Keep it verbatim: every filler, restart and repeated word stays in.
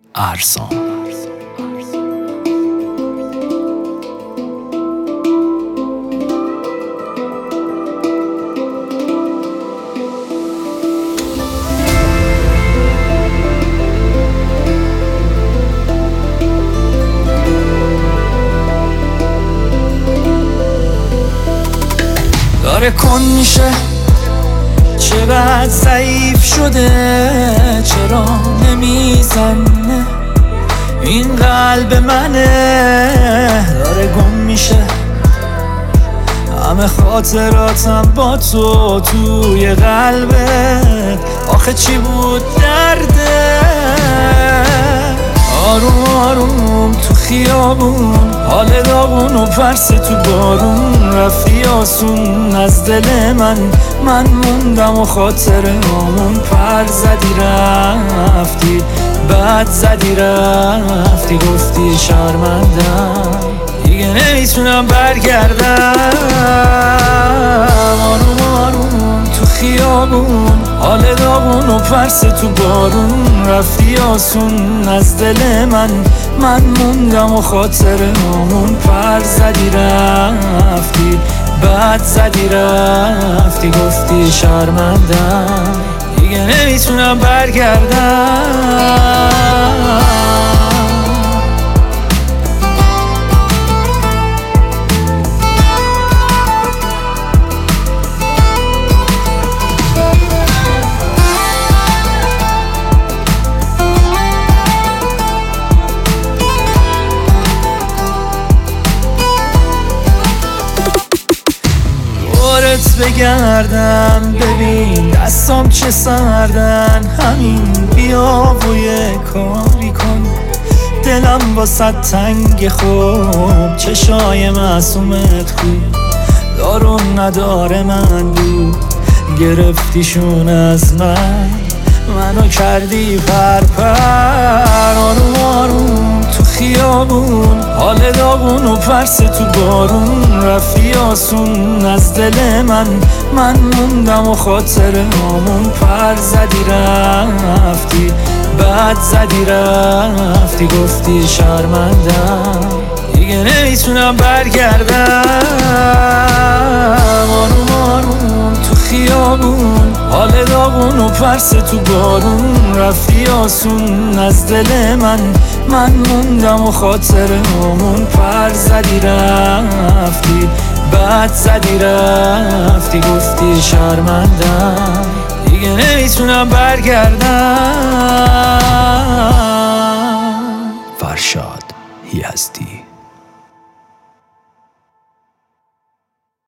ارسام. داره کن میشه، چقدر ضعیف شده، چرا نمیزنه این قلب منه. داره گم میشه، همه خاطراتم با تو توی قلبت. آخه چی بود درده؟ آروم آروم تو خیابون، حال داغون و پرس تو بارون. رفتی آسون از دل من، من موندم و خاطرامون. پر زدی رفتی، بعد زدی رفتی، گفتی شرمندم دیگه نمیتونم برگردم. آروم آروم تو خیابون، حال داغون و پرس تو بارون. رفتی آسون از دل من، من موندم و خاطرامون. پر زدی رفتی، بعد زدی رفتی، گفتی شرمندم دیگه نمیتونم برگردم. بگردم ببین دستام چه سردن، همین بیا و یه کاری کن. دلم واسه تنگ، خوب چشای معصومت خوب، دارون نداره من بود. گرفتیشون از من، منو کردی پر پر. آروم آروم تو خیابون، حال داغون و پرس تو بارون. رفتی آسون از دل من، من موندم و خاطرامون. پر زدی رفتی، بعد زدی رفتی، گفتی شرمندم دیگه نمیتونم برگردم. آروم آروم تو خیابون، حال داغون و پرس تو بارون. رفتی آسون از دل من، من موندم و خاطرامون. پر زدی رفتی، بعد زدی رفتی، گفتی شرمندم دیگه نمیتونم برگردم. فرشاد یزدی.